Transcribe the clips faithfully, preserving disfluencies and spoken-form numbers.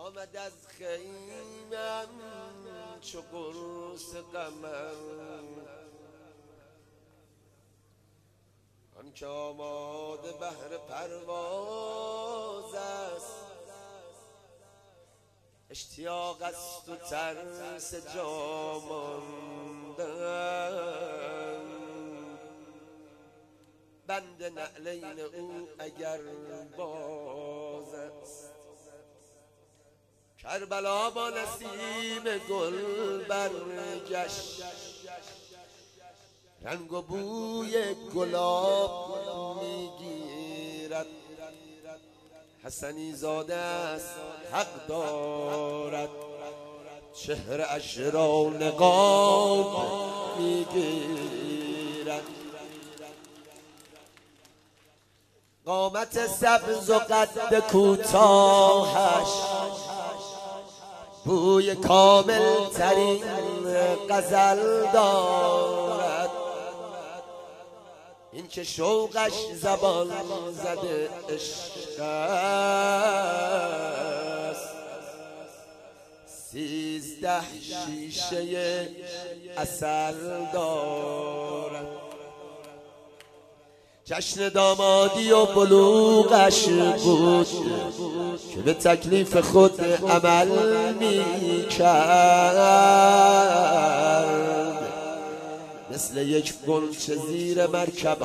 آمد از خیمم چو قرص قمر، آن که آماده بهر پرواز است. اشتیاق است و ترس جا ماندن، بند نعلین او اگر باز است. کربلا با نسیم گل برگشت، رنگ و بوی گلاب میگیرد. حسنی زاده است حق دارد، چهره اش را نقاب میگیرد. قامت سبز و قد کوتاهش، بوی کامل ترین غزل دارد. این که شوقش زبان زده عشق است، سیزده شیشه عسل دارد. جشن دامادی و بلوغش بود که به تکلیف خود عمل می کرد. مثل یک غنچه زیر مرکب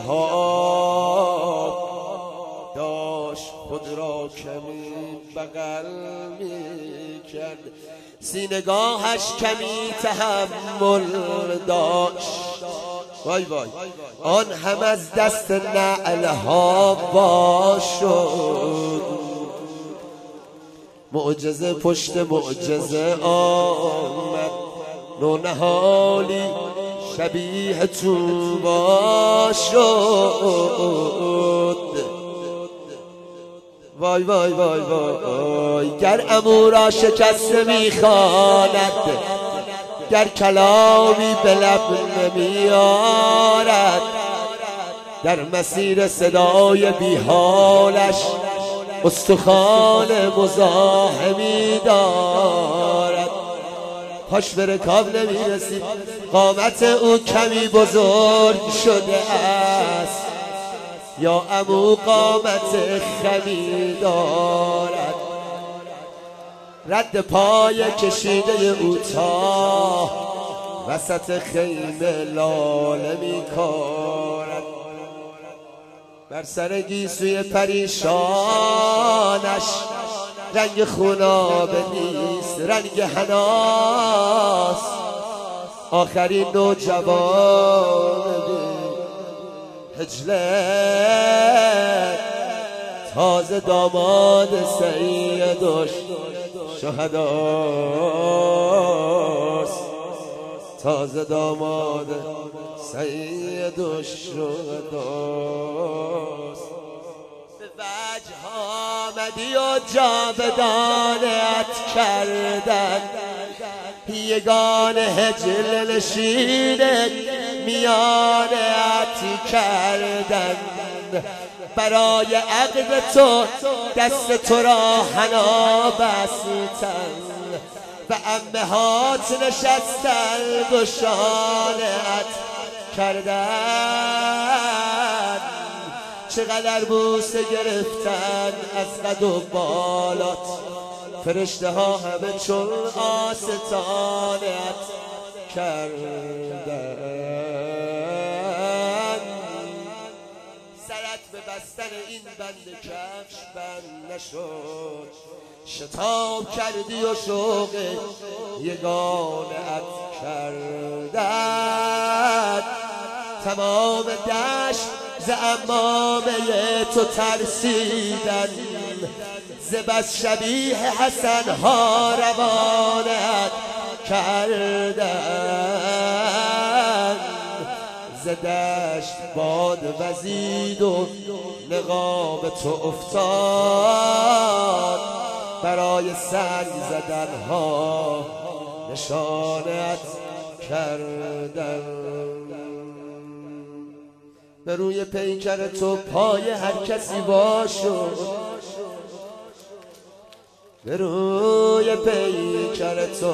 ها داشت خود را کمی بغل می کرد. سینگاهش کمی تحمل داشت، وای وای آن هم از دست نعلها وا شد. معجزه پشت معجزه آمد، نونهالی شبیه طوبی شد. وای وای وای وای گر عمو را شکسته میخواند، گر کلامی به لب نمیارد، در مسیر صدای بیحالش استخوان مزاحمی دارد. پاش به رکاب نمیرسید، قامت او کمی بزرگ شده است، یا عمو قامت خمی دارد. رد پای کشیده او تا وسط خیمه لاله می کارد. بر سر گیسوی پریشانش رنگ خونابه نیست، رنگ حناس. آخرین نوجوان هجله، تازه داماد سید شهداست، تازه داماد سید شهداست. به وجه آمدی و جاودانت کردن، یگان هجل نشینت میانت کردن. برای عقد تو دست تو را حنا بستن، و امهات نشستن گشانت کردن. چقدر بوسه گرفتن از قد و بالات، فرشته ها همه چون آستانت کردن. سرت به بستن این بند کفش بند نشد، شتاب کردی و شوق یگانت کردن. تمام دشت ز عمامه تو ترسیدن، ز بس شبیه حسن ها روانت کردن. ز دشت باد وزید و نقاب تو افتاد، برای سنگ زدن ها نشانت کردن. به روی پیکر تو پای هر کسی وا شد، به روی پیکر تو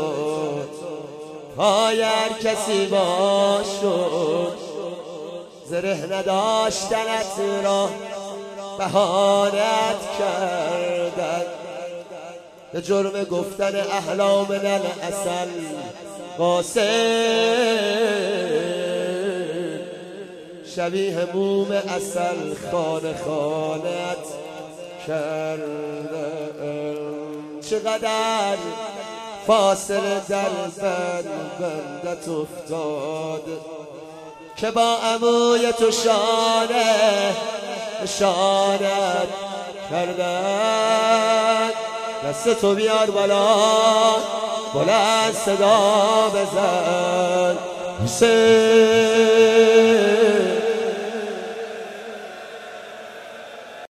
پای هر کسی باز شد زره نداشتنت را بهانت کردن به جرم گفتن احلام من اصل قاسم شبیه موم اصل خانه خانت کردن چقدر فاصله در بند بندت افتاد که با عموی تو شانه شانت کردن دست تو بیار بالا بلند صدا بزن حسین